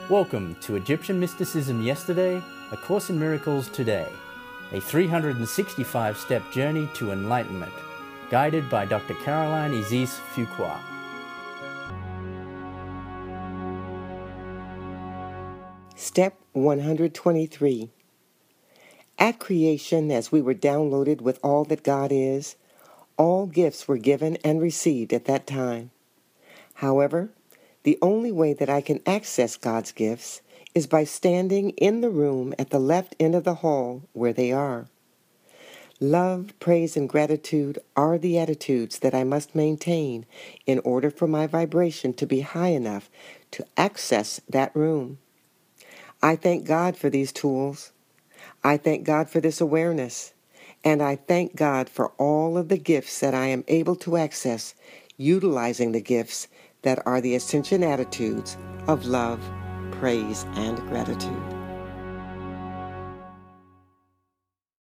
Welcome to Egyptian Mysticism Yesterday, A Course in Miracles Today, a 365-step journey to enlightenment, guided by Dr. Caroline Isis Fuqua. Step 123. At creation, as we were downloaded with all that God is, all gifts were given and received at that time. However, the only way that I can access God's gifts is by standing in the room at the left end of the hall where they are. Love, praise, and gratitude are the attitudes that I must maintain in order for my vibration to be high enough to access that room. I thank God for these tools. I thank God for this awareness. And I thank God for all of the gifts that I am able to access, utilizing the gifts that are the ascension attitudes of love, praise, and gratitude.